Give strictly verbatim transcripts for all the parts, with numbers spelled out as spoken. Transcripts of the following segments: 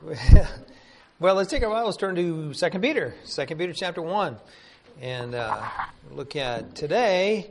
Well, let's take our Bibles, turn to Second Peter, Second Peter chapter one, and uh, look at today.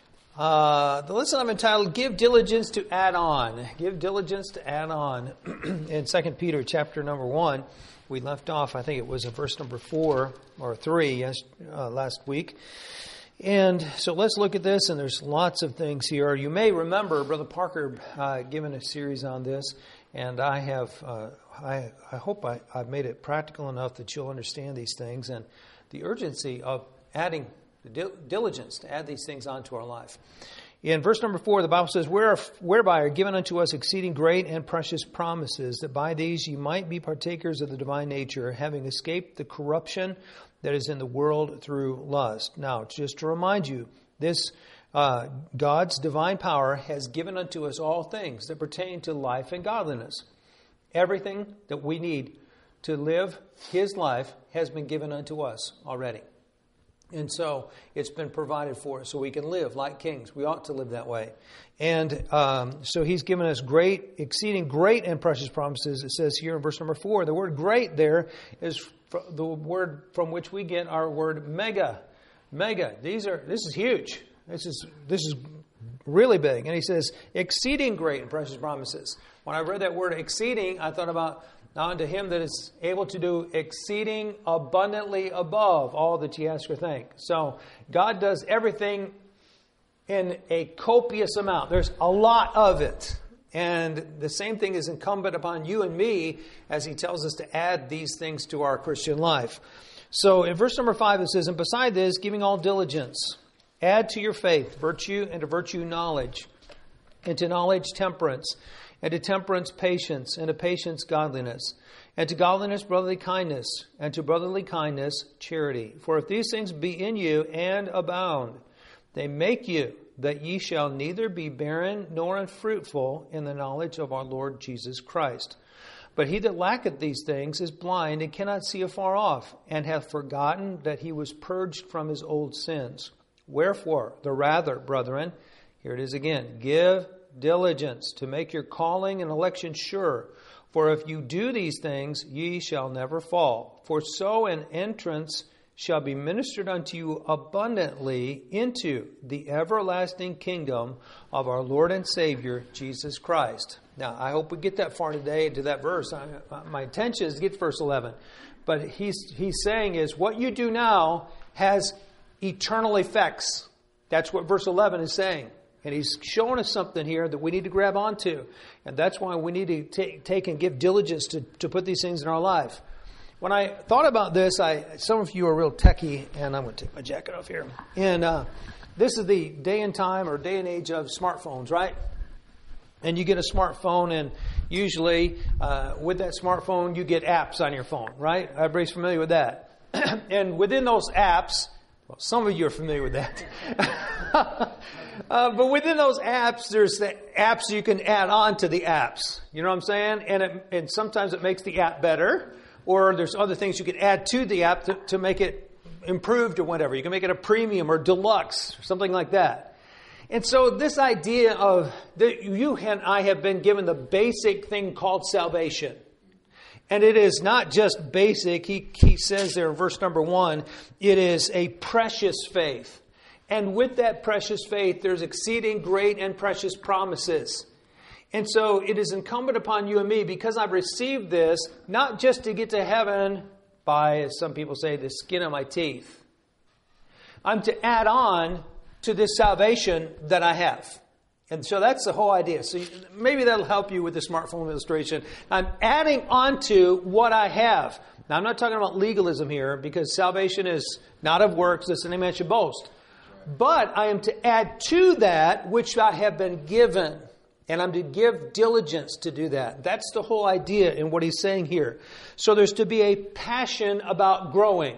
Uh, the lesson I've entitled, Give Diligence to Add On. Give Diligence to Add On. In Second Peter chapter number one, we left off, I think it was in verse number four or three yes, uh, last week. And so let's look at this, and there's lots of things here. You may remember Brother Parker uh, given a series on this, and I have, uh, I, I hope I, I've made it practical enough that you'll understand these things and the urgency of adding the diligence to add these things onto our life. In verse number four, the Bible says, Where, whereby are given unto us exceeding great and precious promises, that by these ye might be partakers of the divine nature, having escaped the corruption that is in the world through lust. Now, just to remind you, this uh, God's divine power has given unto us all things that pertain to life and godliness. Everything that we need to live His life has been given unto us already. And so it's been provided for us so we can live like kings. We ought to live that way. And um, so He's given us great, exceeding great and precious promises. It says here in verse number four, the word great there is the word from which we get our word mega. Mega. These are, this is huge. This is, this is really big. And he says, exceeding great and precious promises. When I read that word exceeding, I thought about, now unto Him that is able to do exceeding abundantly above all that ye ask or think. So God does everything in a copious amount. There's a lot of it. And the same thing is incumbent upon you and me as He tells us to add these things to our Christian life. So in verse number five it says, And beside this, giving all diligence, add to your faith virtue, and to virtue knowledge, and to knowledge temperance, and to temperance patience, and to patience godliness, and to godliness brotherly kindness, and to brotherly kindness charity. For if these things be in you and abound, they make you that ye shall neither be barren nor unfruitful in the knowledge of our Lord Jesus Christ. But he that lacketh these things is blind and cannot see afar off, and hath forgotten that he was purged from his old sins. Wherefore, the rather, brethren, here it is again, give diligence to make your calling and election sure. For if you do these things, ye shall never fall. For so an entrance shall be ministered unto you abundantly into the everlasting kingdom of our Lord and Savior, Jesus Christ. Now, I hope we get that far today into that verse. I, my intention is to get to verse eleven. But he's, he's saying is what you do now has eternal effects. That's what verse eleven is saying. And he's showing us something here that we need to grab onto. And that's why we need to take, take and give diligence to, to put these things in our life. When I thought about this, I some of you are real techie, and I'm going to take my jacket off here. And uh, this is the day and time or day and age of smartphones, right? And you get a smartphone, and usually uh, with that smartphone, you get apps on your phone, right? Everybody's familiar with that. And within those apps, well, some of you are familiar with that. uh, but within those apps, there's the apps you can add on to the apps. You know what I'm saying? And, it, and sometimes it makes the app better. Or there's other things you can add to the app to, to make it improved or whatever. You can make it a premium or deluxe or something like that. And so this idea of that you and I have been given the basic thing called salvation. And it is not just basic. He, he says there in verse number one, it is a precious faith. And with that precious faith, there's exceeding great and precious promises. And so it is incumbent upon you and me, because I've received this, not just to get to heaven by, as some people say, the skin of my teeth. I'm to add on to this salvation that I have. And so that's the whole idea. So maybe that'll help you with the smartphone illustration. I'm adding on to what I have. Now, I'm not talking about legalism here, because salvation is not of works, lest any man should boast. But I am to add to that which I have been given. And I'm to give diligence to do that. That's the whole idea in what he's saying here. So there's to be a passion about growing.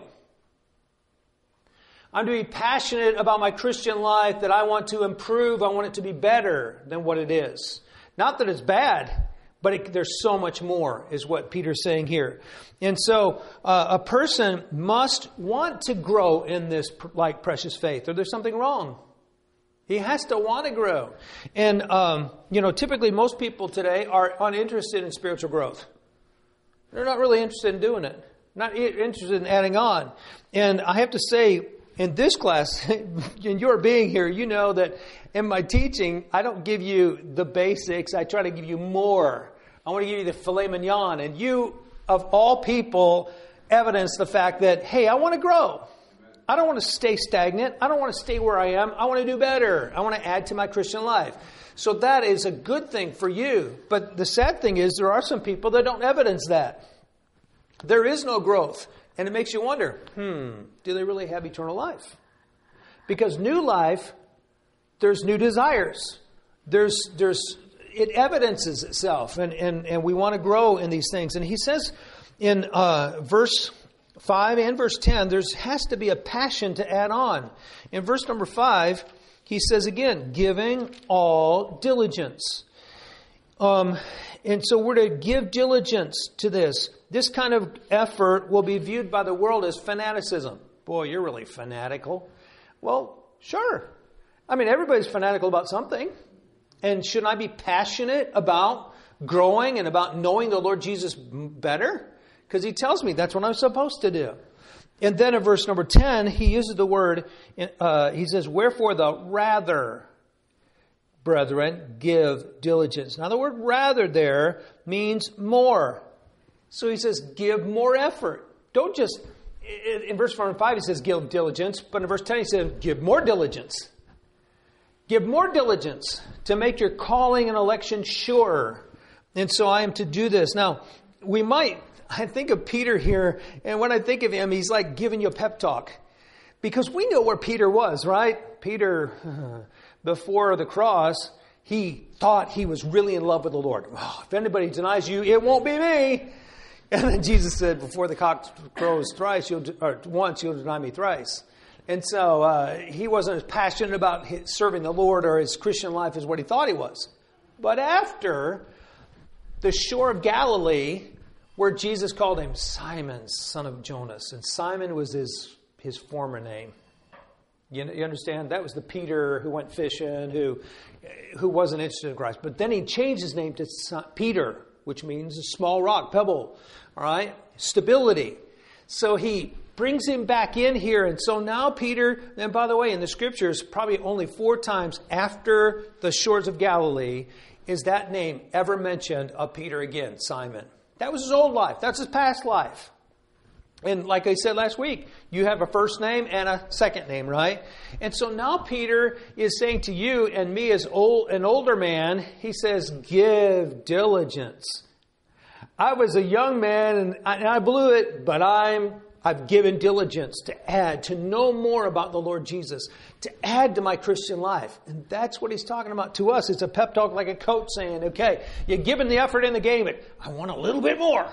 I'm to be passionate about my Christian life, that I want to improve. I want it to be better than what it is. Not that it's bad, but it, there's so much more is what Peter's saying here. And so uh, a person must want to grow in this like precious faith, or there's something wrong. He has to want to grow. And, um, you know, typically most people today are uninterested in spiritual growth. They're not really interested in doing it. Not interested in adding on. And I have to say, in this class, in your being here, you know that in my teaching, I don't give you the basics. I try to give you more. I want to give you the filet mignon. And you, of all people, evidence the fact that, hey, I want to grow. I don't want to stay stagnant. I don't want to stay where I am. I want to do better. I want to add to my Christian life. So that is a good thing for you. But the sad thing is there are some people that don't evidence that. There is no growth. And it makes you wonder, hmm, do they really have eternal life? Because new life, there's new desires. There's, there's, it evidences itself. And, and, and we want to grow in these things. And he says in uh, verse five and verse ten, there has to be a passion to add on. In verse number five, he says again, giving all diligence. Um, and so we're to give diligence to this. This kind of effort will be viewed by the world as fanaticism. Boy, you're really fanatical. Well, sure. I mean, everybody's fanatical about something. And shouldn't I be passionate about growing and about knowing the Lord Jesus better? Because he tells me that's what I'm supposed to do. And then in verse number ten, he uses the word, uh, he says, wherefore the rather, brethren, give diligence. Now the word rather there means more. So he says, give more effort. Don't just, in verse four and five he says, give diligence. But in verse ten he says, give more diligence. Give more diligence to make your calling and election sure. And so I am to do this. Now, we might, I think of Peter here, and when I think of him, he's like giving you a pep talk. Because we know where Peter was, right? Peter, before the cross, he thought he was really in love with the Lord. Oh, if anybody denies you, it won't be me. And then Jesus said, before the cock crows thrice, you'll, or once, you'll deny me thrice. And so uh, he wasn't as passionate about his, serving the Lord or his Christian life as what he thought he was. But after the shore of Galilee, where Jesus called him Simon, son of Jonas, and Simon was his his former name. You, you understand? That was the Peter who went fishing, who who wasn't interested in Christ. But then he changed his name to Peter, which means a small rock, pebble. All right? Stability. So he brings him back in here. And so now Peter, and by the way, in the scriptures, probably only four times after the shores of Galilee is that name ever mentioned of Peter again, Simon. That was his old life. That's his past life. And like I said last week, you have a first name and a second name, right? And so now Peter is saying to you and me as old, an older man, he says, give diligence. I was a young man and I, and I blew it, but I'm, I've given diligence to add, to know more about the Lord Jesus, to add to my Christian life. And that's what he's talking about to us. It's a pep talk like a coach saying, okay, you're giving the effort in the game, but I want a little bit more.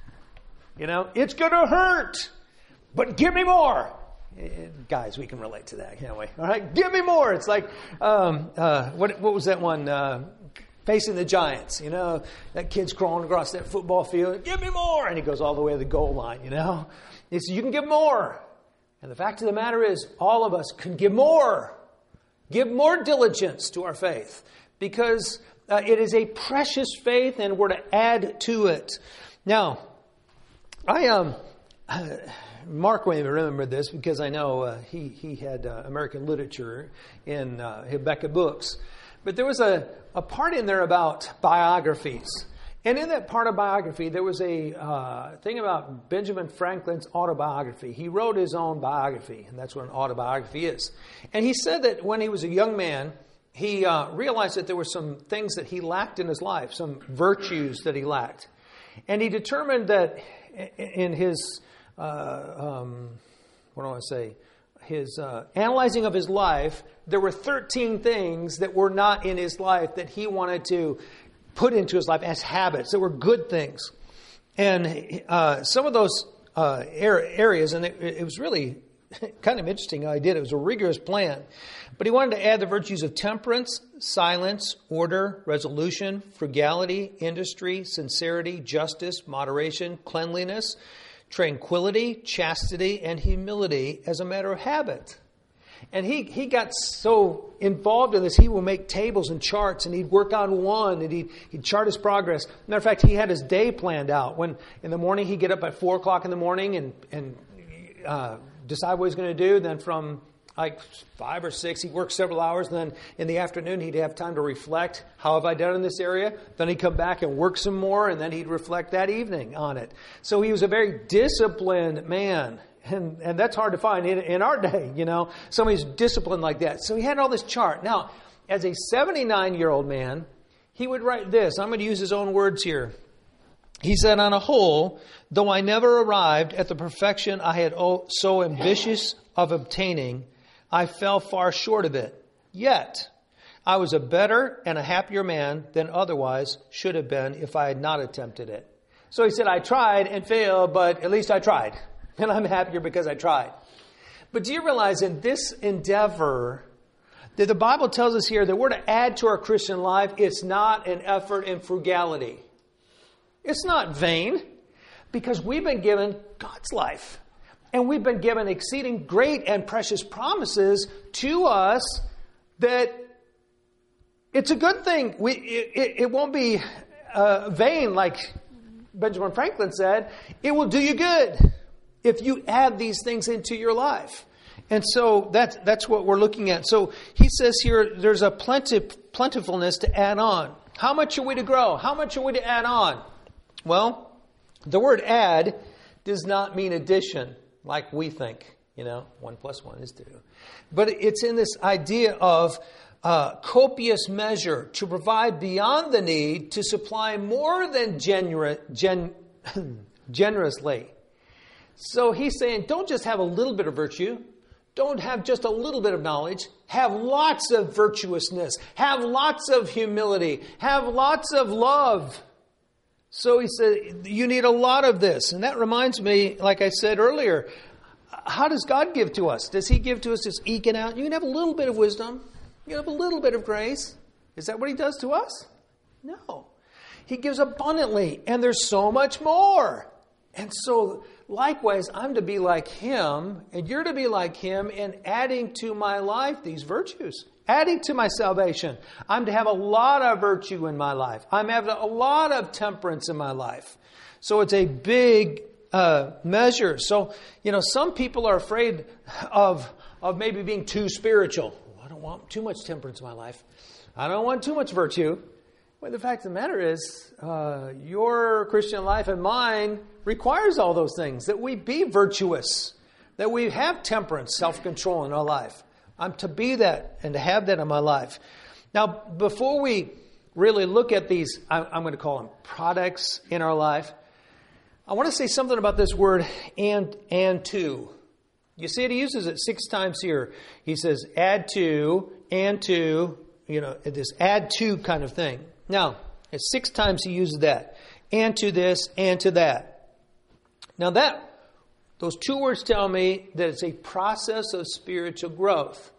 You know, it's going to hurt, but give me more. Guys, we can relate to that, can't we? All right, give me more. It's like, um, uh, what, what was that one? Uh, Facing the Giants, you know, that kid's crawling across that football field. Give me more. And he goes all the way to the goal line, you know. It's, you can give more. And the fact of the matter is, all of us can give more. Give more diligence to our faith. Because uh, it is a precious faith and we're to add to it. Now, I um, Mark may remember this because I know uh, he, he had uh, American literature in uh, Habakkuk books. But there was a, a part in there about biographies. And in that part of biography, there was a uh, thing about Benjamin Franklin's autobiography. He wrote his own biography, and that's what an autobiography is. And he said that when he was a young man, he uh, realized that there were some things that he lacked in his life, some virtues that he lacked. And he determined that in his, uh, um, what do I want to say, his uh, analyzing of his life, there were thirteen things that were not in his life that he wanted to put into his life as habits that were good things. And uh, some of those uh, areas, and it, it was really kind of interesting how he did it. It was a rigorous plan. But he wanted to add the virtues of temperance, silence, order, resolution, frugality, industry, sincerity, justice, moderation, cleanliness, tranquility, chastity, and humility as a matter of habit. And he, he got so involved in this, he would make tables and charts, and he'd work on one, and he'd, he'd chart his progress. Matter of fact, he had his day planned out. When in the morning, he'd get up at four o'clock in the morning and, and uh, decide what he's going to do. Then from like five or six, he'd work several hours. And then in the afternoon, he'd have time to reflect. How have I done in this area? Then he'd come back and work some more, and then he'd reflect that evening on it. So he was a very disciplined man. And, and that's hard to find in, in our day, you know, somebody's disciplined like that. So he had all this chart. Now, as a seventy-nine-year-old man, he would write this. I'm going to use his own words here. He said, on a whole, though I never arrived at the perfection I had so ambitious of obtaining, I fell far short of it. Yet, I was a better and a happier man than otherwise should have been if I had not attempted it. So he said, I tried and failed, but at least I tried. And I'm happier because I tried. But do you realize in this endeavor that the Bible tells us here that we're to add to our Christian life, it's not an effort in frugality. It's not vain, because we've been given God's life. And we've been given exceeding great and precious promises to us that it's a good thing. We, it, it won't be uh, vain, like Benjamin Franklin said. It will do you good if you add these things into your life. And so that's, that's what we're looking at. So he says here, there's a plenty, plentifulness to add on. How much are we to grow? How much are we to add on? Well, the word add does not mean addition like we think. You know, one plus one is two. But it's in this idea of uh, copious measure to provide beyond the need to supply more than gener- gen- generously. So he's saying, don't just have a little bit of virtue. Don't have just a little bit of knowledge. Have lots of virtuousness. Have lots of humility. Have lots of love. So he said, you need a lot of this. And that reminds me, like I said earlier, how does God give to us? Does he give to us just eking out? You can have a little bit of wisdom. You can have a little bit of grace. Is that what he does to us? No. He gives abundantly. And there's so much more. And so, likewise, I'm to be like him, and you're to be like him in adding to my life these virtues, adding to my salvation. I'm to have a lot of virtue in my life. I'm having a lot of temperance in my life. So it's a big uh, measure. So, you know, some people are afraid of, of maybe being too spiritual. Oh, I don't want too much temperance in my life. I don't want too much virtue. Well, the fact of the matter is, uh, your Christian life and mine requires all those things, that we be virtuous, that we have temperance, self-control in our life. I'm to be that and to have that in my life. Now, before we really look at these, I'm going to call them products in our life, I want to say something about this word and, and to. You see it, he uses it six times here. He says add to, and to, you know, this add to kind of thing. Now, it's six times he uses that. And to this, and to that. Now that, those two words tell me that it's a process of spiritual growth.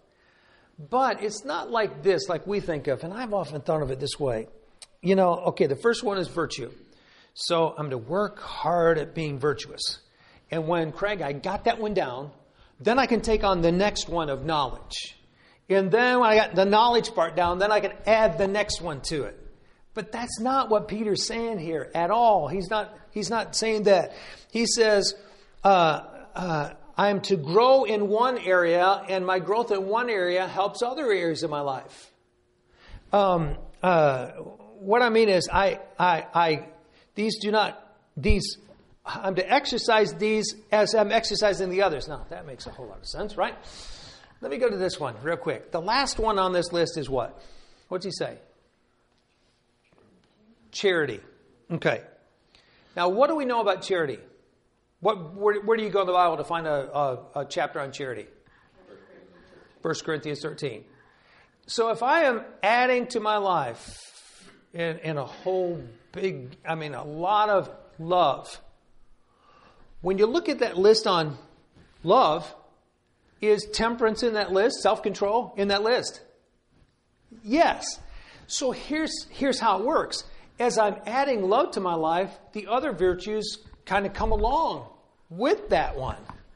But it's not like this, like we think of, and I've often thought of it this way. You know, okay, the first one is virtue. So I'm to work hard at being virtuous. And when, Craig, I got that one down, then I can take on the next one of knowledge. And then when I got the knowledge part down, then I can add the next one to it. But that's not what Peter's saying here at all. He's not, he's not saying that. He says, uh, uh, I am to grow in one area, and my growth in one area helps other areas of my life. Um, uh, what I mean is, I, I, I, these do not, these, I'm to exercise these as I'm exercising the others. Now, that makes a whole lot of sense, right? Let me go to this one real quick. The last one on this list is what? What's he say? Charity. Okay. Now, what do we know about charity? What, where, where do you go in the Bible to find a, a, a chapter on charity? First Corinthians thirteen. So if I am adding to my life in, in a whole big, I mean, a lot of love, when you look at that list on love, is temperance in that list? Self-control in that list? Yes. So here's here's how it works. As I'm adding love to my life, the other virtues kind of come along with that one.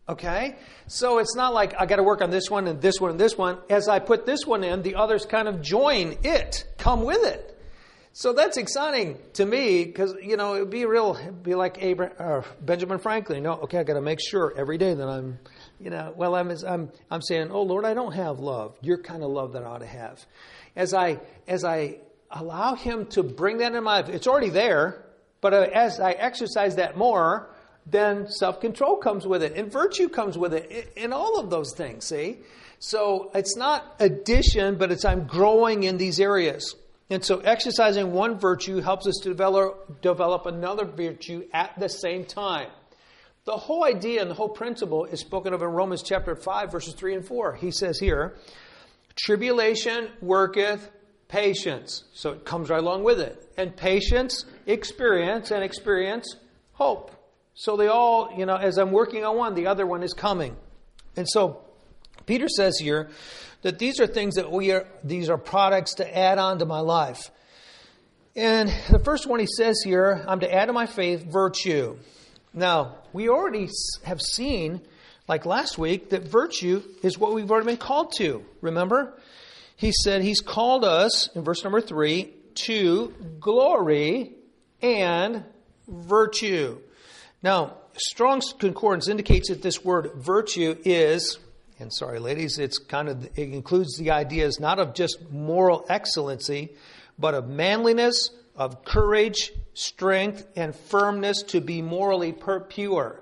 Okay? So it's not like I got to work on this one and this one and this one. As I put this one in, the others kind of join it, come with it. So that's exciting to me because, you know, it would be real, it'd be like Abraham, or Benjamin Franklin. You know, okay, I got to make sure every day that I'm, you know, well, I'm, I'm, I'm saying, oh, Lord, I don't have love. Your kind of love that I ought to have. As I, as I allow him to bring that in my life, it's already there, but as I exercise that more, then self-control comes with it and virtue comes with it and all of those things, see? So it's not addition, but it's I'm growing in these areas. And so exercising one virtue helps us to develop, develop another virtue at the same time. The whole idea and the whole principle is spoken of in Romans chapter five, verses three and four. He says here, tribulation worketh patience. So it comes right along with it. And patience, experience, and experience, hope. So they all, you know, as I'm working on one, the other one is coming. And so Peter says here that these are things that we are, these are products to add on to my life. And the first one he says here, I'm to add to my faith virtue. Now, we already have seen, like last week, that virtue is what we've already been called to. Remember? He said he's called us, in verse number three, to glory and virtue. Now, Strong's Concordance indicates that this word virtue is, and sorry ladies, it's kind of, it includes the ideas not of just moral excellency, but of manliness, of courage, strength, and firmness to be morally pure.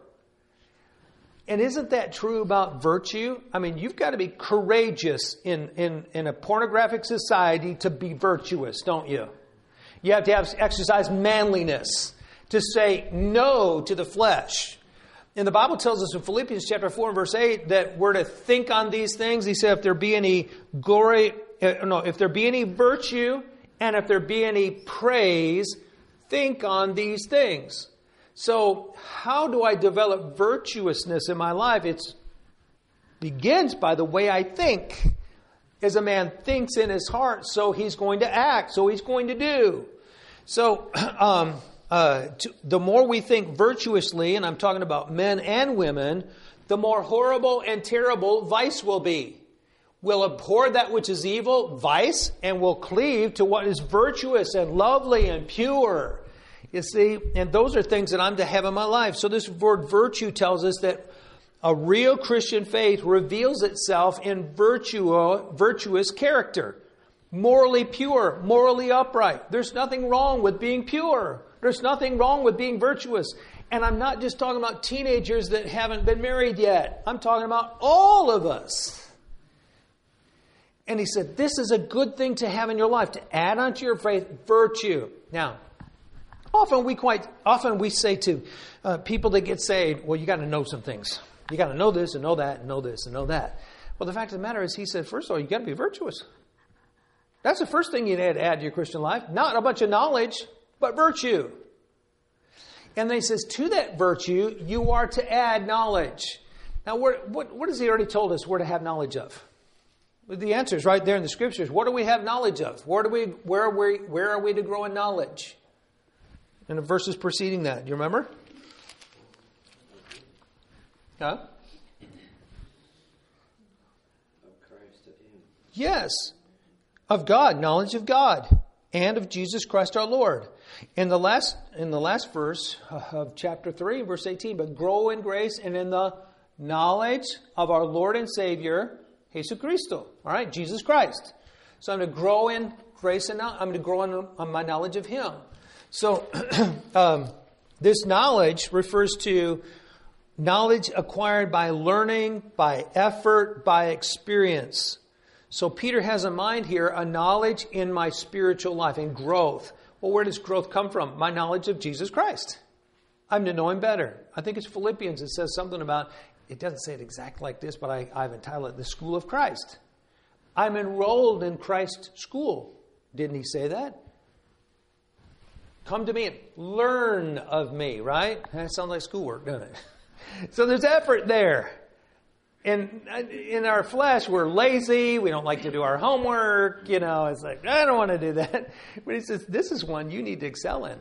And isn't that true about virtue? I mean, you've got to be courageous in, in, in a pornographic society to be virtuous, don't you? You have to have exercise manliness to say no to the flesh. And the Bible tells us in Philippians chapter four and verse eight that we're to think on these things. He said, if there be any glory, uh, no, if there be any virtue and if there be any praise, think on these things. So how do I develop virtuousness in my life? It begins by the way I think. As a man thinks in his heart, so he's going to act, so he's going to do. So, um, Uh, to, the more we think virtuously, and I'm talking about men and women, the more horrible and terrible vice will be. We'll abhor that which is evil, vice, and we'll cleave to what is virtuous and lovely and pure. You see, and those are things that I'm to have in my life. So this word virtue tells us that a real Christian faith reveals itself in virtuo, virtuous character. Morally pure, morally upright. There's nothing wrong with being pure. There's nothing wrong with being virtuous. And I'm not just talking about teenagers that haven't been married yet. I'm talking about all of us. And he said, this is a good thing to have in your life, to add onto your faith virtue. Now, often we quite, often we say to uh, people that get saved, well, you got to know some things. You got to know this and know that and know this and know that. Well, the fact of the matter is, he said, first of all, you got to be virtuous. That's the first thing you need to add to your Christian life. Not a bunch of knowledge, but virtue. And then he says, to that virtue, you are to add knowledge. Now, what, what, what has he already told us we're to have knowledge of? The answer is right there in the Scriptures. What do we have knowledge of? Where do we, where are we, where are we to grow in knowledge? In the verses preceding that, do you remember? Huh? Of Christ of Him. Yes. Of God, knowledge of God, and of Jesus Christ our Lord. In the last in the last verse of chapter three, verse eighteen, but grow in grace and in the knowledge of our Lord and Savior, Jesus Christo. All right, Jesus Christ. So I'm to grow in grace and I'm going to grow in on my knowledge of Him. So um, this knowledge refers to knowledge acquired by learning, by effort, by experience. So Peter has in mind here a knowledge in my spiritual life and growth. Well, where does growth come from? My knowledge of Jesus Christ. I'm to know Him better. I think it's Philippians. It says something about, it doesn't say it exactly like this, but I, I've entitled it The School of Christ. I'm enrolled in Christ's school. Didn't he say that? Come to me and learn of me, right? That sounds like schoolwork, doesn't it? So there's effort there. And in our flesh, we're lazy. We don't like to do our homework. You know, it's like, I don't want to do that. But he says, this is one you need to excel in.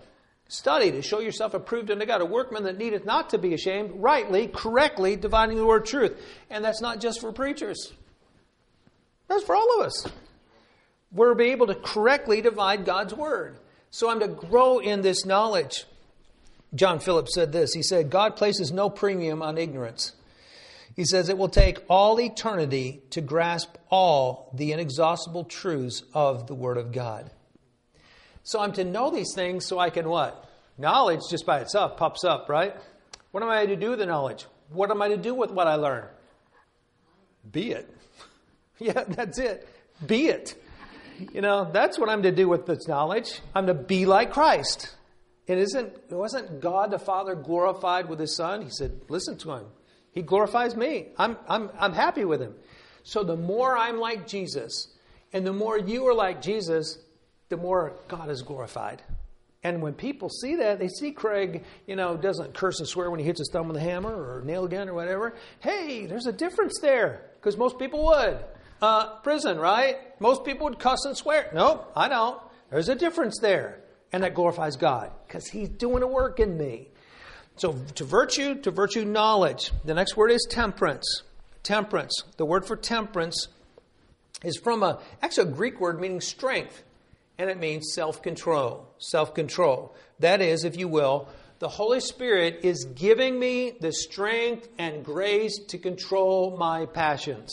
Study to show yourself approved unto God, a workman that needeth not to be ashamed, rightly, correctly dividing the word of truth. And that's not just for preachers. That's for all of us. We're to be able to correctly divide God's word. So I'm to grow in this knowledge. John Phillips said this. He said, God places no premium on ignorance. He says it will take all eternity to grasp all the inexhaustible truths of the Word of God. So I'm to know these things so I can what? Knowledge just by itself pops up, right? What am I to do with the knowledge? What am I to do with what I learn? Be it. Yeah, that's it. Be it. You know, that's what I'm to do with this knowledge. I'm to be like Christ. It isn't, wasn't God the Father glorified with His Son? He said, listen to Him. He glorifies me. I'm, I'm, I'm happy with Him. So the more I'm like Jesus, and the more you are like Jesus, the more God is glorified. And when people see that, they see Craig, you know, doesn't curse and swear when he hits his thumb with a hammer or a nail gun or whatever. Hey, there's a difference there. Because most people would. Uh, prison, right? Most people would cuss and swear. Nope, I don't. There's a difference there. And that glorifies God. Because He's doing a work in me. So to virtue, to virtue knowledge. The next word is temperance. Temperance. The word for temperance is from a, actually a Greek word meaning strength. And it means self-control. Self-control. That is, if you will, the Holy Spirit is giving me the strength and grace to control my passions.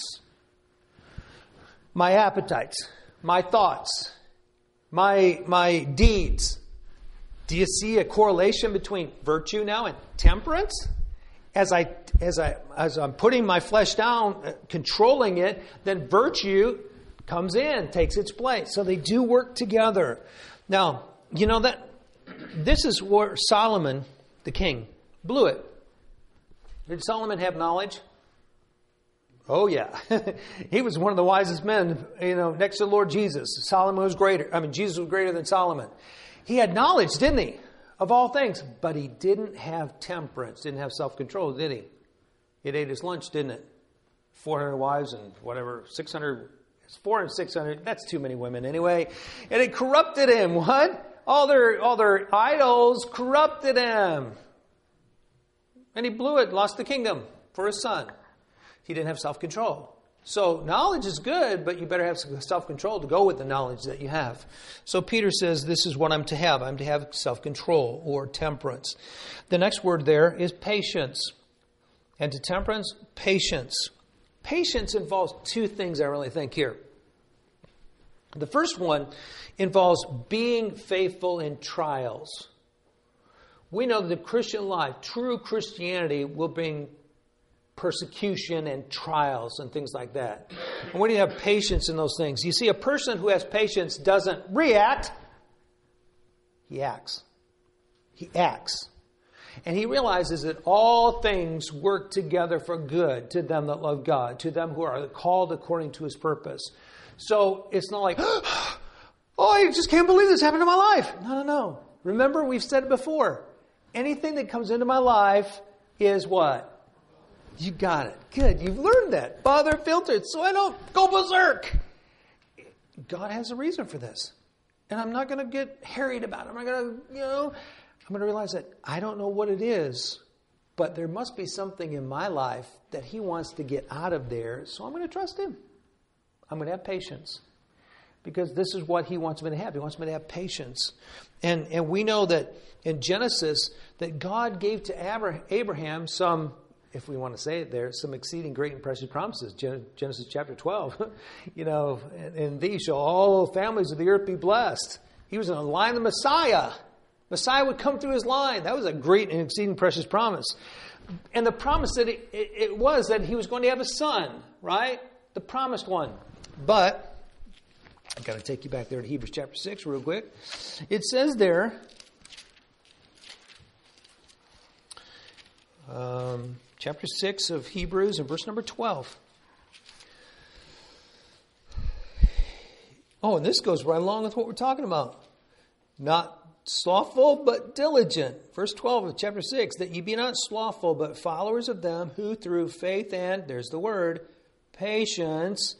My appetites. My thoughts. My, my deeds. Do you see a correlation between virtue now and temperance? As I, as I, as I'm putting my flesh down, uh, controlling it, then virtue comes in, takes its place. So they do work together. Now, you know that this is where Solomon, the king, blew it. Did Solomon have knowledge? Oh yeah, he was one of the wisest men. You know, next to the Lord Jesus, Solomon was greater. I mean, Jesus was greater than Solomon. He had knowledge, didn't he, of all things, but he didn't have temperance, didn't have self-control, did he? It ate his lunch, didn't it? four hundred wives and whatever, six hundred, four and six hundred, that's too many women anyway. And it corrupted him, what? All their, all their idols corrupted him. And he blew it, lost the kingdom for his son. He didn't have self-control. So knowledge is good, but you better have some self-control to go with the knowledge that you have. So Peter says this is what I'm to have. I'm to have self-control or temperance. The next word there is patience. And to temperance, patience. Patience involves two things I really think here. The first one involves being faithful in trials. We know that the Christian life, true Christianity, will bring persecution and trials and things like that. And when you have patience in those things, you see a person who has patience doesn't react. He acts. He acts. And he realizes that all things work together for good to them that love God, to them who are called according to His purpose. So it's not like, oh, I just can't believe this happened in my life. No, no, no. Remember, we've said it before. Anything that comes into my life is what? You got it. Good. You've learned that. Father filtered so I don't go berserk. God has a reason for this. And I'm not going to get harried about it. I'm not going to, you know, I'm going to realize that I don't know what it is, but there must be something in my life that He wants to get out of there. So I'm going to trust Him. I'm going to have patience. Because this is what He wants me to have. He wants me to have patience. And, and we know that in Genesis that God gave to Abraham some, if we want to say it there, some exceeding great and precious promises. Genesis chapter twelve. You know, in thee shall all families of the earth be blessed. He was in the line of the Messiah. Messiah would come through his line. That was a great and exceeding precious promise. And the promise that it, it, it was that he was going to have a son, right? The promised one. But I've got to take you back there to Hebrews chapter six real quick. It says there, um, chapter six of Hebrews and verse number twelve. Oh, and this goes right along with what we're talking about. Not slothful, but diligent. Verse twelve of chapter six, that ye be not slothful, but followers of them who through faith and, there's the word, patience,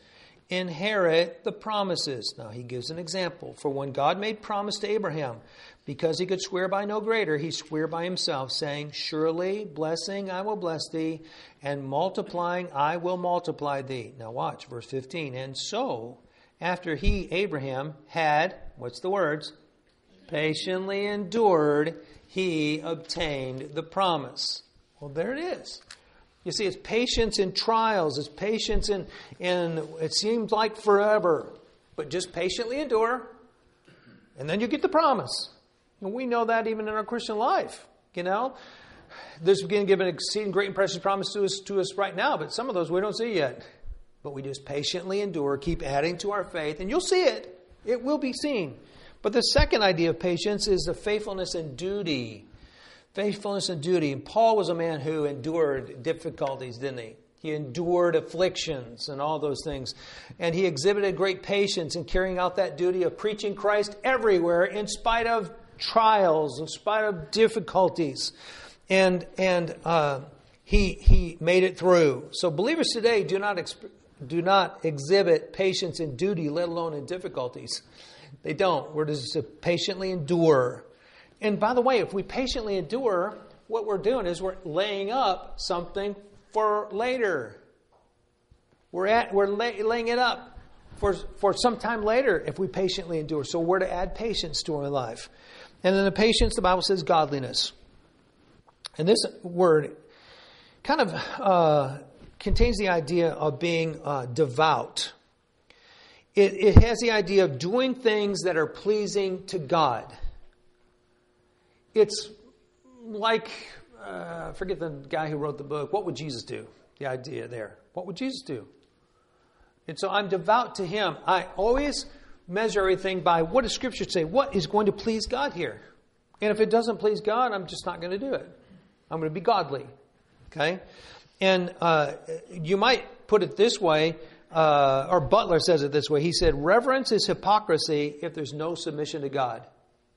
inherit the promises. Now he gives an example. For when God made promise to Abraham, because he could swear by no greater, he swore by himself, saying, surely blessing I will bless thee, and multiplying I will multiply thee. Now watch, verse fifteen. And so, after he, Abraham, had, what's the words? Patiently endured, he obtained the promise. Well, there it is. You see, it's patience in trials. It's patience in, in, it seems like forever. But just patiently endure, and then you get the promise. And we know that even in our Christian life. You know, this is going to give an exceeding great and precious promise to us, to us right now, but some of those we don't see yet. But we just patiently endure, keep adding to our faith, and you'll see it. It will be seen. But the second idea of patience is the faithfulness and duty. Faithfulness and duty. And Paul was a man who endured difficulties, didn't he? He endured afflictions and all those things. And he exhibited great patience in carrying out that duty of preaching Christ everywhere in spite of trials, in spite of difficulties. And and uh, he he made it through. So believers today do not exp- do not exhibit patience and duty, let alone in difficulties. They don't. We're just to patiently endure. And by the way, if we patiently endure, what we're doing is we're laying up something for later. We're at we're lay, laying it up for for some time later if we patiently endure. So we're to add patience to our life. And then the patience, the Bible says godliness. And this word kind of uh, contains the idea of being uh, devout. It, it has the idea of doing things that are pleasing to God. It's like, uh, forget the guy who wrote the book, What Would Jesus Do? The idea there. What would Jesus do? And so I'm devout to Him. I always measure everything by what does Scripture say? What is going to please God here? And if it doesn't please God, I'm just not going to do it. I'm going to be godly. Okay? And uh, you might put it this way, uh, or Butler says it this way. He said, reverence is hypocrisy if there's no submission to God.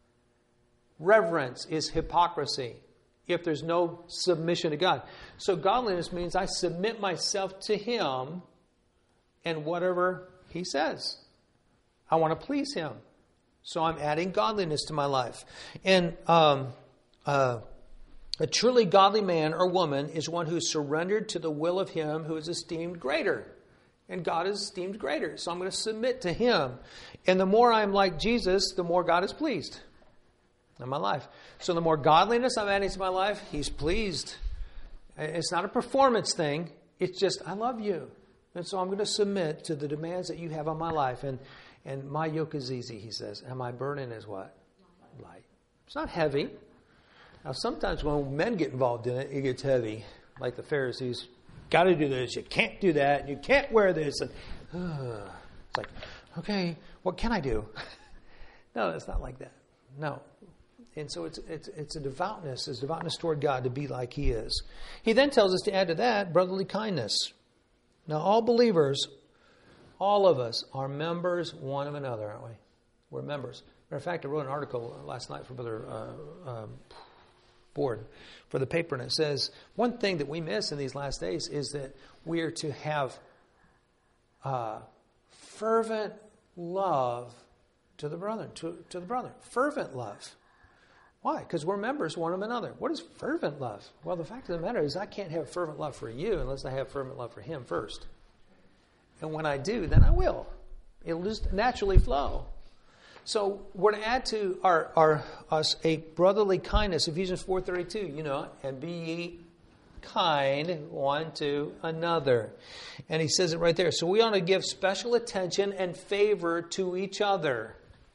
Reverence is hypocrisy if there's no submission to God. So godliness means I submit myself to Him and whatever He says. I want to please Him. So I'm adding godliness to my life. And um, uh, a truly godly man or woman is one who is surrendered to the will of Him who is esteemed greater. And God is esteemed greater. So I'm going to submit to Him. And the more I'm like Jesus, the more God is pleased in my life. So the more godliness I'm adding to my life, He's pleased. It's not a performance thing. It's just, I love you. And so I'm going to submit to the demands that you have on my life. And and my yoke is easy, He says. And my burden is what? Light. It's not heavy. Now sometimes when men get involved in it, it gets heavy. Like the Pharisees. Got to do this. You can't do that. You can't wear this. And uh, it's like, okay, what can I do? No, it's not like that. No. And so it's it's it's a devoutness, it's devoutness toward God to be like He is. He then tells us to add to that brotherly kindness. Now, all believers, all of us are members one of another, aren't we? We're members. Matter of fact, I wrote an article last night for Brother uh, uh, Board for the paper, and it says one thing that we miss in these last days is that we are to have uh, fervent love to the brother, to, to the brother. Fervent love. Why? Because we're members one of another. What is fervent love? Well, the fact of the matter is I can't have fervent love for you unless I have fervent love for Him first. And when I do, then I will. It'll just naturally flow. So we're to add to our, our us a brotherly kindness. Ephesians four thirty-two, you know, and be ye kind one to another. And he says it right there. So we ought to give special attention and favor to each other.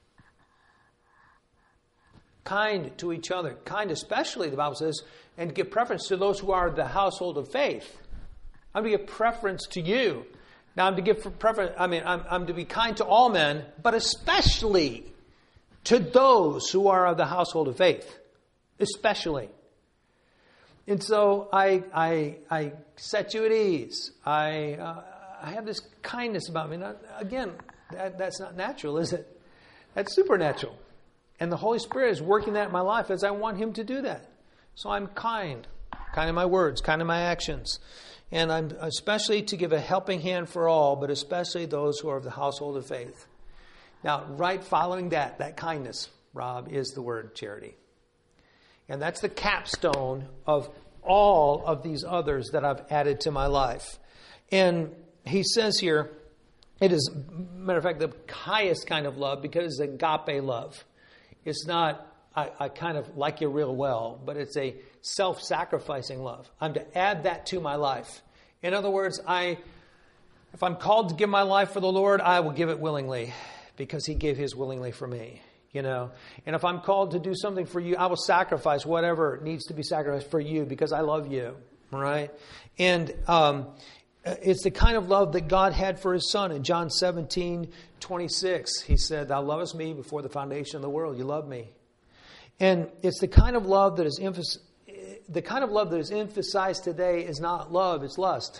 Kind to each other. Kind especially, the Bible says, and give preference to those who are the household of faith. I'm to give preference to you. Now I'm to give preference, I mean, I'm, I'm to be kind to all men, but especially to those who are of the household of faith. Especially. And so I I, I set you at ease. I uh, I have this kindness about me. Now, again, that, that's not natural, is it? That's supernatural. And the Holy Spirit is working that in my life as I want Him to do that. So I'm kind. kind in my words, kind in my actions. And I'm especially to give a helping hand for all, but especially those who are of the household of faith. Now, right following that, that kindness, Rob, is the word charity. And that's the capstone of all of these others that I've added to my life. And he says here, it is, matter of fact, the highest kind of love because it's agape love. It's not, I, I kind of like you real well, but it's a self-sacrificing love. I'm to add that to my life. In other words, I, if I'm called to give my life for the Lord, I will give it willingly because he gave his willingly for me. You know, and if I'm called to do something for you, I will sacrifice whatever needs to be sacrificed for you because I love you, right? And um, it's the kind of love that God had for his son in John seventeen twenty-six. He said, "Thou lovest me before the foundation of the world. You love me." And it's the kind of love that is emphasis- the kind of love that is emphasized today is not love, it's lust.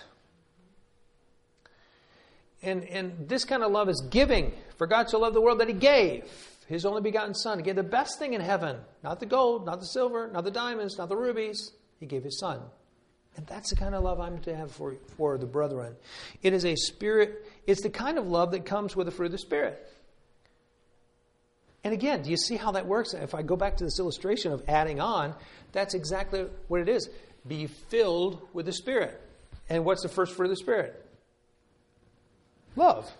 And and this kind of love is giving. For God so loved the world that he gave his only begotten son. He gave the best thing in heaven. Not the gold, not the silver, not the diamonds, not the rubies. He gave his son. And that's the kind of love I'm to have for, for the brethren. It is a spirit, it's the kind of love that comes with the fruit of the Spirit. And again, do you see how that works? If I go back to this illustration of adding on, that's exactly what it is. Be filled with the Spirit. And what's the first fruit of the Spirit? Love.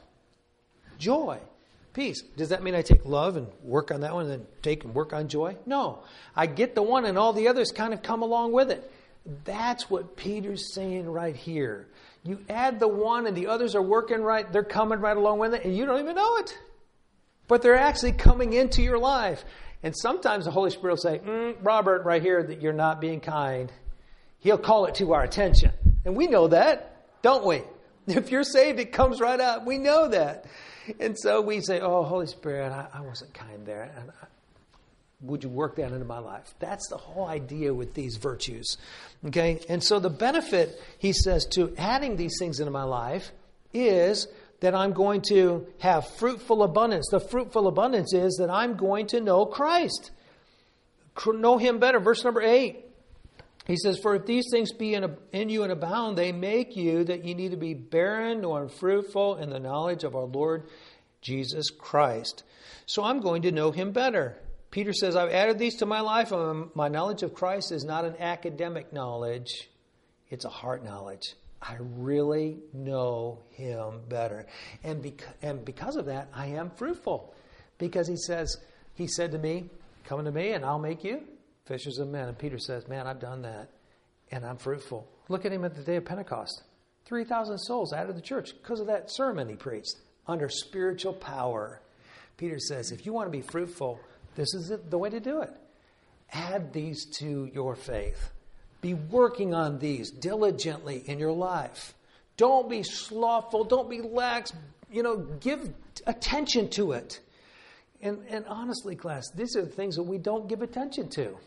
Joy. Peace. Does that mean I take love and work on that one and then take and work on joy? No. I get the one and all the others kind of come along with it. That's what Peter's saying right here. You add the one and the others are working right. They're coming right along with it and you don't even know it. But they're actually coming into your life. And sometimes the Holy Spirit will say, mm, Robert, right here, that you're not being kind. He'll call it to our attention. And we know that, don't we? If you're saved, it comes right up. We know that. And so we say, oh, Holy Spirit, I, I wasn't kind there. And I, would you work that into my life? That's the whole idea with these virtues. Okay? And so the benefit, he says, to adding these things into my life is that I'm going to have fruitful abundance. The fruitful abundance is that I'm going to know Christ. Know him better. Verse number eight. He says, for if these things be in, a, in you and abound, they make you that you need to be barren nor unfruitful in the knowledge of our Lord Jesus Christ. So I'm going to know him better. Peter says, I've added these to my life. Um, my knowledge of Christ is not an academic knowledge. It's a heart knowledge. I really know him better. And, bec- and because of that, I am fruitful. Because he says, he said to me, come to me and I'll make you fishers of men. And Peter says, man, I've done that. And I'm fruitful. Look at him at the day of Pentecost. three thousand souls added to the church because of that sermon he preached. Under spiritual power. Peter says, if you want to be fruitful, this is the way to do it. Add these to your faith. Be working on these diligently in your life. Don't be slothful. Don't be lax. You know, give attention to it. And, and honestly, class, these are the things that we don't give attention to.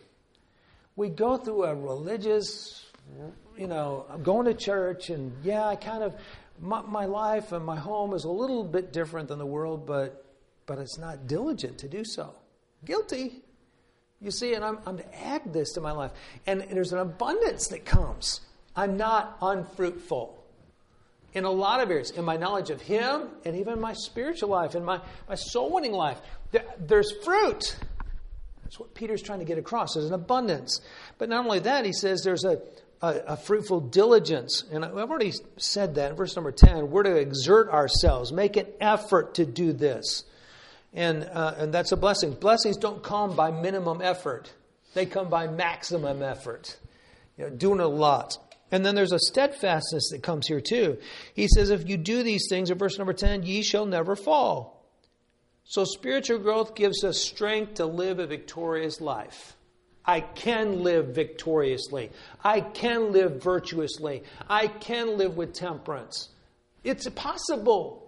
We go through a religious, you know, I'm going to church and yeah, I kind of, my, my life and my home is a little bit different than the world, but but it's not diligent to do so. Guilty. You see, and I'm, I'm to add this to my life. And there's an abundance that comes. I'm not unfruitful. In a lot of areas, in my knowledge of him and even in my spiritual life, in my, my soul winning life, there, there's fruit. That's what Peter's trying to get across. There's an abundance. But not only that, he says there's a, a, a fruitful diligence. And I've already said that in verse number ten. We're to exert ourselves, make an effort to do this. And uh, and that's a blessing. Blessings don't come by minimum effort. They come by maximum effort. You know, doing a lot. And then there's a steadfastness that comes here too. He says, if you do these things, in verse number ten, ye shall never fall. So spiritual growth gives us strength to live a victorious life. I can live victoriously. I can live virtuously. I can live with temperance. It's possible.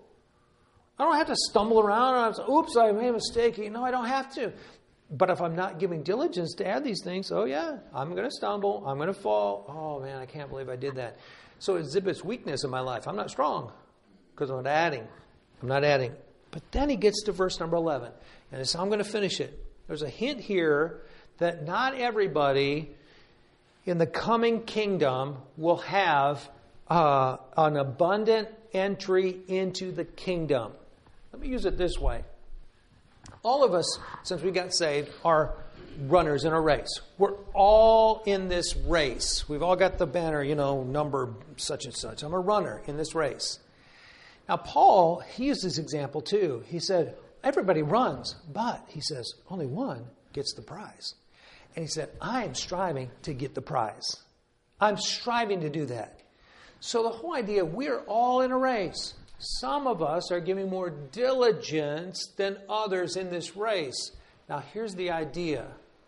I don't have to stumble around and say, oops, I made a mistake. No, I don't have to. But if I'm not giving diligence to add these things, oh yeah, I'm going to stumble. I'm going to fall. Oh man, I can't believe I did that. So it exhibits weakness in my life. I'm not strong because I'm not adding. I'm not adding. But then he gets to verse number eleven. And so I'm going to finish it. There's a hint here that not everybody in the coming kingdom will have uh, an abundant entry into the kingdom. Let me use it this way. All of us, since we got saved, are runners in a race. We're all in this race. We've all got the banner, you know, number such and such. I'm a runner in this race. Now, Paul, he used this example too. He said, everybody runs, but, he says, only one gets the prize. And he said, I am striving to get the prize. I'm striving to do that. So the whole idea, we're all in a race. Some of us are giving more diligence than others in this race. Now, here's the idea.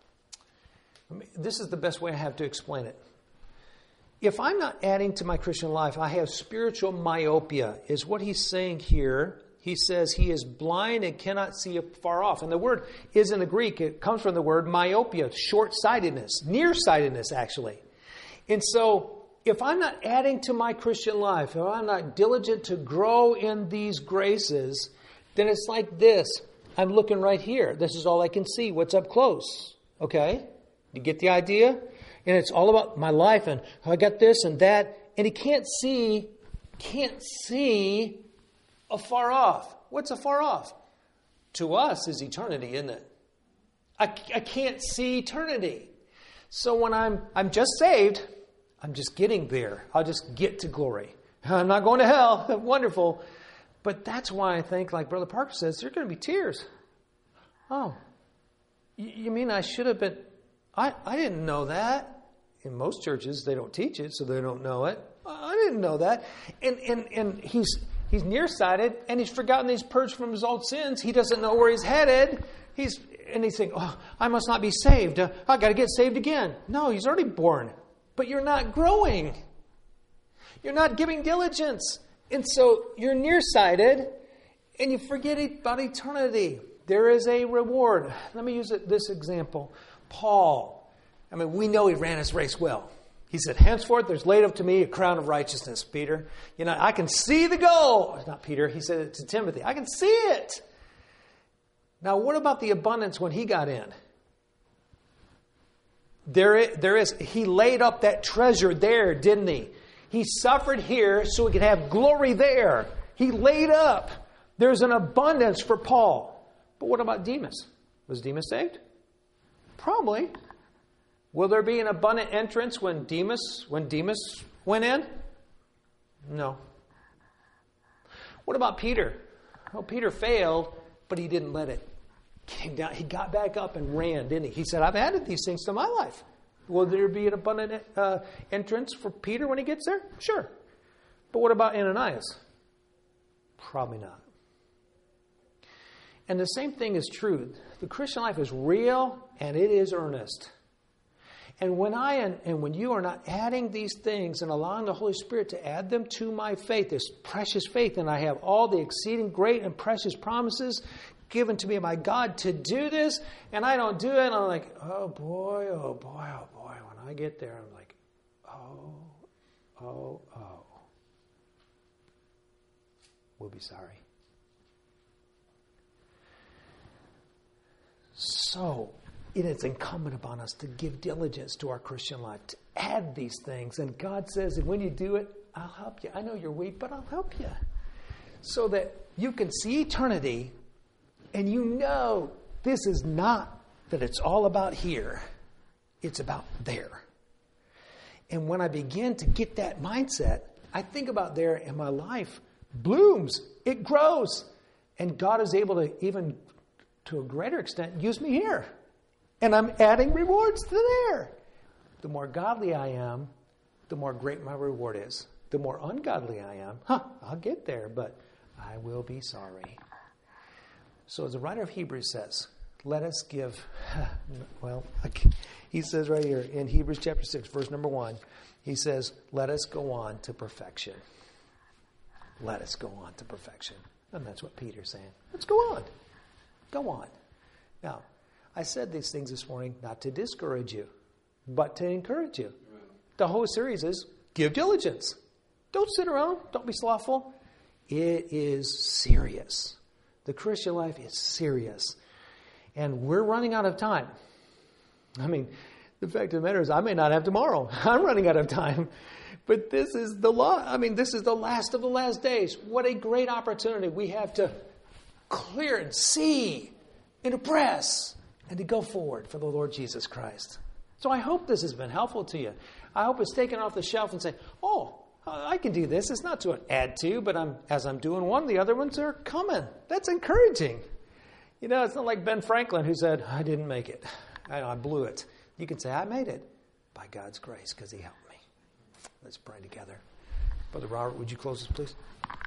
This is the best way I have to explain it. If I'm not adding to my Christian life, I have spiritual myopia, is what he's saying here. He says he is blind and cannot see far off. And the word is in the Greek. It comes from the word myopia, short-sightedness, nearsightedness, actually. And so if I'm not adding to my Christian life, if I'm not diligent to grow in these graces, then it's like this. I'm looking right here. This is all I can see. What's up close? Okay? You get the idea? And it's all about my life and I got this and that. And he can't see, can't see afar off. What's afar off? To us is eternity, isn't it? I, I can't see eternity. So when I'm I'm just saved, I'm just getting there. I'll just get to glory. I'm not going to hell. Wonderful. But that's why I think, like Brother Parker says, there are going to be tears. Oh, you mean I should have been... I, I didn't know that. In most churches, they don't teach it, so they don't know it. I didn't know that. And and and he's he's nearsighted, and he's forgotten he's purged from his old sins. He doesn't know where he's headed. He's and he's saying, oh, I must not be saved. Uh, I got to get saved again. No, he's already born. But you're not growing. You're not giving diligence. And so you're nearsighted, and you forget about eternity. There is a reward. Let me use it, this example. Paul. I mean, we know he ran his race well. He said, henceforth there's laid up to me a crown of righteousness, Peter. You know, I can see the goal. It's not Peter. He said it to Timothy. I can see it. Now, what about the abundance when he got in? There is, there is, he laid up that treasure there, didn't he? He suffered here so he could have glory there. He laid up. There's an abundance for Paul. But what about Demas? Was Demas saved? Probably. Will there be an abundant entrance when Demas, when Demas went in? No. What about Peter? Well, Peter failed, but he didn't let it. Came down. He got back up and ran, didn't he? He said, I've added these things to my life. Will there be an abundant uh, entrance for Peter when he gets there? Sure. But what about Ananias? Probably not. And the same thing is true. The Christian life is real and it is earnest. And when I and, and when you are not adding these things and allowing the Holy Spirit to add them to my faith, this precious faith, and I have all the exceeding great and precious promises given to me by God to do this, and I don't do it, and I'm like, oh boy, oh boy, oh boy. When I get there, I'm like, oh, oh, oh. We'll be sorry. So, it is incumbent upon us to give diligence to our Christian life, to add these things. And God says, and when you do it, I'll help you. I know you're weak, but I'll help you. So that you can see eternity and you know this is not that it's all about here. It's about there. And when I begin to get that mindset, I think about there and my life blooms. It grows. And God is able to even, to a greater extent, use me here. And I'm adding rewards to there. The more godly I am, the more great my reward is. The more ungodly I am, huh, I'll get there, but I will be sorry. So as the writer of Hebrews says, let us give, well, he says right here in Hebrews chapter six, verse number one, he says, let us go on to perfection. Let us go on to perfection. And that's what Peter's saying. Let's go on. Go on. Now, I said these things this morning not to discourage you, but to encourage you. The whole series is give diligence. Don't sit around. Don't be slothful. It is serious. The Christian life is serious. And we're running out of time. I mean, The fact of the matter is I may not have tomorrow. I'm running out of time. But this is the law. I mean, this is the last of the last days. What a great opportunity we have to clear and see and to press and to go forward for the Lord Jesus Christ. So I hope this has been helpful to you. I hope it's taken off the shelf and say, oh, I can do this. It's not to add to, but I'm as I'm doing one, the other ones are coming. That's encouraging. You know, it's not like Ben Franklin who said, I didn't make it. I, I blew it. You can say, I made it by God's grace because he helped me. Let's pray together. Brother Robert, would you close us, please?